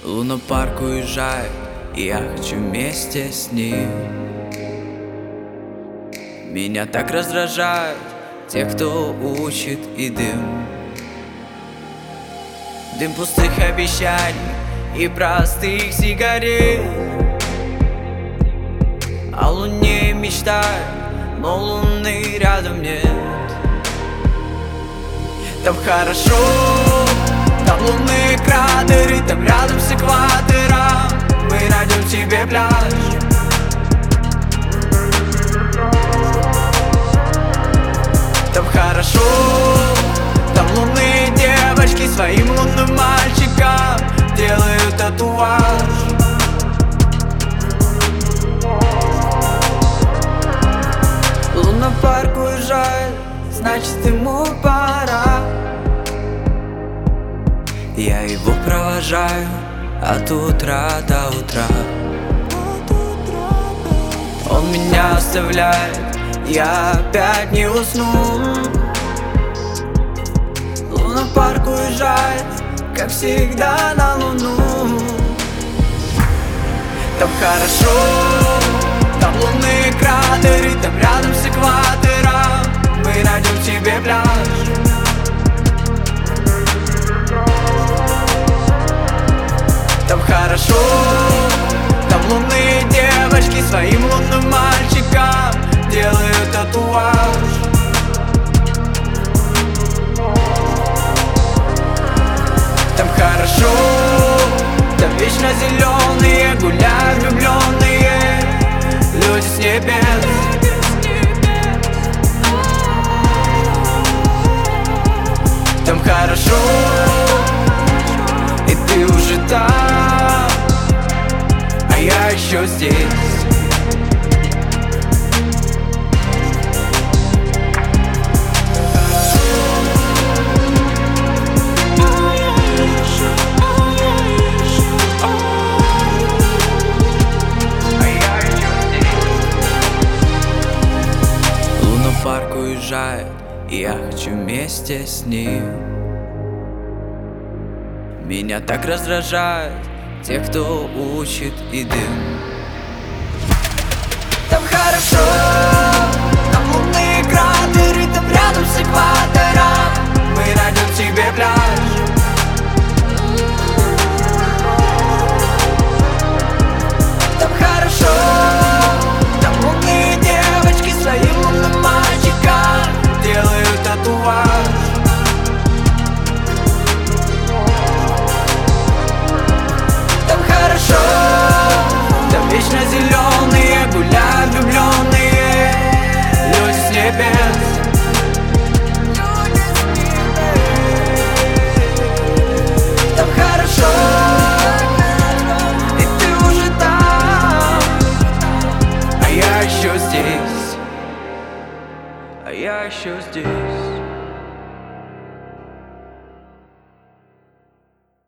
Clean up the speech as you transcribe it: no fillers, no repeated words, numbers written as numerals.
Лунопарк уезжает, и я хочу вместе с ним. Меня так раздражают те, кто учит, и дым. Дым пустых обещаний и простых сигарет. О луне мечтаю, но луны рядом нет. Там хорошо, там лунные кратеры, там рядом с экватором мы найдем себе пляж. Там хорошо, там лунные девочки своим лунным мальчикам делают татуаж. Лунопарк уезжает, значит ему пора. Я его провожаю от утра до утра. Он меня оставляет, я опять не усну. Лунопарк уезжает, как всегда, на луну. Там хорошо, там лунные кратеры, там рядом с экватором мы найдем себе пляж. Там хорошо, там лунные девочки своим лунным мальчикам делают татуаж. Там хорошо, там вечно зеленые гуляют влюбленные люди с небес. Там хорошо, и ты уже там, а я еще здесь. Лунопарк уезжает, и я хочу вместе с ним. Меня так раздражают те, кто учит, и дым. Там хорошо, там лунные кратеры, там рядом с экватором мы найдем себе пляж. Там хорошо, там лунные девочки своим лунным мальчикам делают татуаж. Там хорошо, там вечно зеленые гуляют влюбленные люди с небес. Там хорошо, и ты уже там, а я еще здесь, а я еще здесь.